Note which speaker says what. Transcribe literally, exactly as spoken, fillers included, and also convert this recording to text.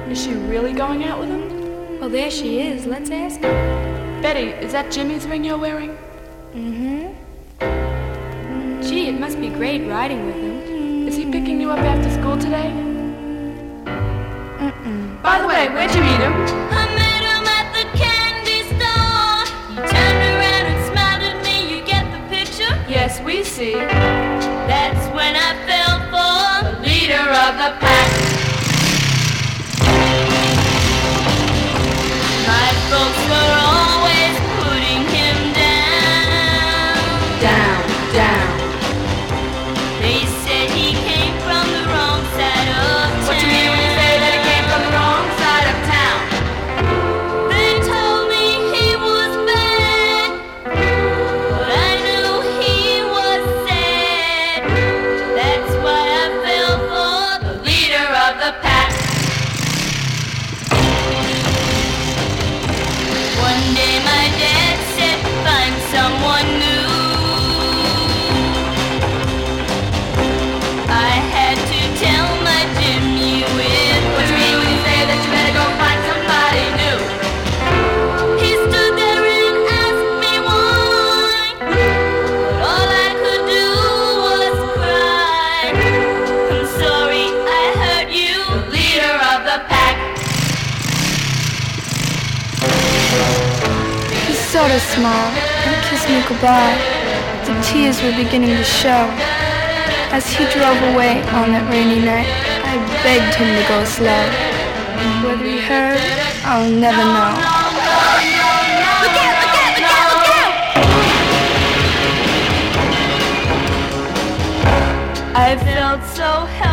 Speaker 1: Is she really going out with him?
Speaker 2: Well, there she is. Let's ask her.
Speaker 1: Betty, is that Jimmy's ring you're wearing?
Speaker 2: Mm-hmm. Gee, it must be great riding with him.
Speaker 1: Is he picking you up after school today?
Speaker 2: Mm-mm.
Speaker 1: By the way, where'd you meet him?
Speaker 3: I met him at the candy store. He turned around and smiled at me. You get the picture?
Speaker 1: Yes, we see.
Speaker 3: That's when I fell for the leader of the pack. My folks were always putting him down.
Speaker 1: Down, down.
Speaker 3: They said he came from the wrong side of town.
Speaker 1: What you mean when you say that he came from the wrong side of town?
Speaker 3: They told me he was bad, but I knew he was sad. That's why I fell for the leader of the pack. One day my dad said, find someone new. I had to tell my Jim you with
Speaker 1: What you mean when you say that you better go find somebody new?
Speaker 3: He stood there and asked me why, but all I could do was cry. I'm sorry I hurt you, leader of the pack.
Speaker 2: He sort of smiled and kissed me goodbye. The tears were beginning to show. As he drove away on that rainy night, I begged him to go slow. Whether he heard, I'll never know.
Speaker 3: Look out, look out, look out, look out! I felt so helpless.